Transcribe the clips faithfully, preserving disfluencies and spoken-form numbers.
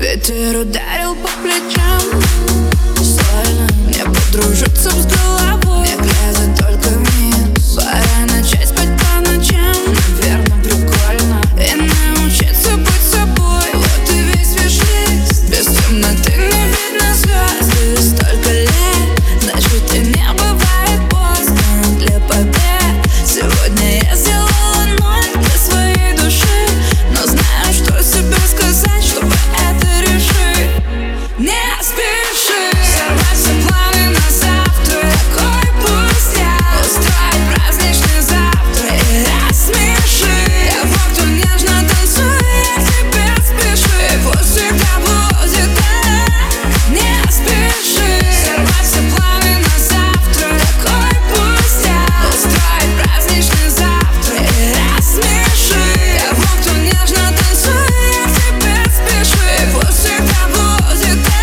Ветер ударил по плечам. Сложно мне подружиться с головой, не глядя только вниз. Пора начать спать по ночам. Наверное, прикольно и научиться быть собой. Вот и весь виш-лист. Без темноты не видно звезд. Столько лет, значит и не бывает поздно для побед. Сегодня я сделала ноль для своей души, но знаю, что себе сказать, чтобы это решить. Не спеши сорвать все планы на завтра. Такой пустяк. Устроить праздничный завтра и рассмеши. Я вот тут нежно танцую, я тебе спеши. Пусть всегда будет так. Не спеши сорвать все планы на завтра. Такой пустяк. Устроить праздничный завтра и рассмеши. Я вот тут нежно танцую, я тебе спеши. Пусть всегда будет так.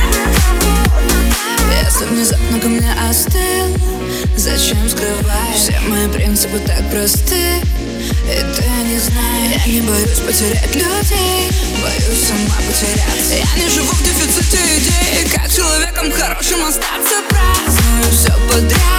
Если внезапно ко мне остыл, зачем скрывать? Все мои принципы так просты, и ты не знаешь. Я не боюсь потерять людей, боюсь сама потеряться. Я не живу в дефиците идей, как человеком хорошим остаться. Праздную все подряд.